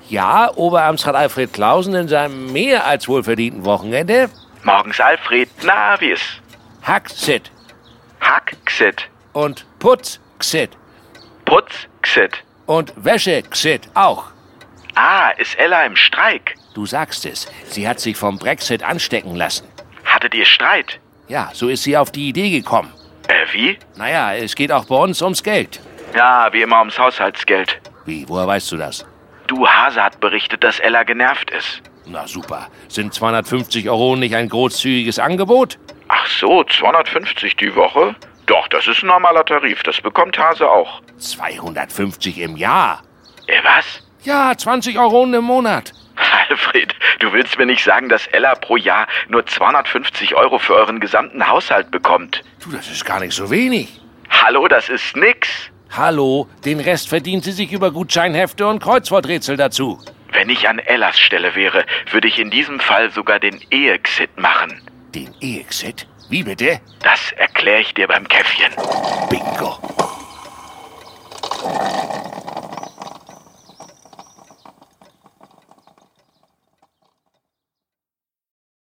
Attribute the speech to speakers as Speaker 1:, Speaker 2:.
Speaker 1: Ja, Oberamtsrat Alfred Clausen in seinem mehr als wohlverdienten Wochenende.
Speaker 2: Morgens, Alfred. Na, wie ist?
Speaker 1: Hacksit
Speaker 2: Hackxit.
Speaker 1: und Putzxit
Speaker 2: Putzxit.
Speaker 1: und Wäschexit auch.
Speaker 2: Ah, ist Ella im Streik?
Speaker 1: Du sagst es, sie hat sich vom Brexit anstecken lassen.
Speaker 2: Hattet ihr Streit?
Speaker 1: Ja, so ist sie auf die Idee gekommen.
Speaker 2: Wie?
Speaker 1: Naja, es geht auch bei uns ums Geld.
Speaker 2: Ja, wie immer ums Haushaltsgeld.
Speaker 1: Wie, woher weißt du das?
Speaker 2: Du, Hase hat berichtet, dass Ella genervt ist.
Speaker 1: Na super, sind 250 € nicht ein großzügiges Angebot?
Speaker 2: Ach so, 250 die Woche? Doch, das ist ein normaler Tarif. Das bekommt Hase auch.
Speaker 1: 250 im Jahr?
Speaker 2: Was?
Speaker 1: Ja, 20 € im Monat.
Speaker 2: Alfred, du willst mir nicht sagen, dass Ella pro Jahr nur 250 € für euren gesamten Haushalt bekommt?
Speaker 1: Du, das ist gar nicht so wenig.
Speaker 2: Hallo, das ist nix.
Speaker 1: Hallo, den Rest verdient sie sich über Gutscheinhefte und Kreuzworträtsel dazu.
Speaker 2: Wenn ich an Ellas Stelle wäre, würde ich in diesem Fall sogar den Ehexit machen.
Speaker 1: Den Ehexit? Wie bitte?
Speaker 2: Das erkläre ich dir beim Käffchen.
Speaker 1: Bingo.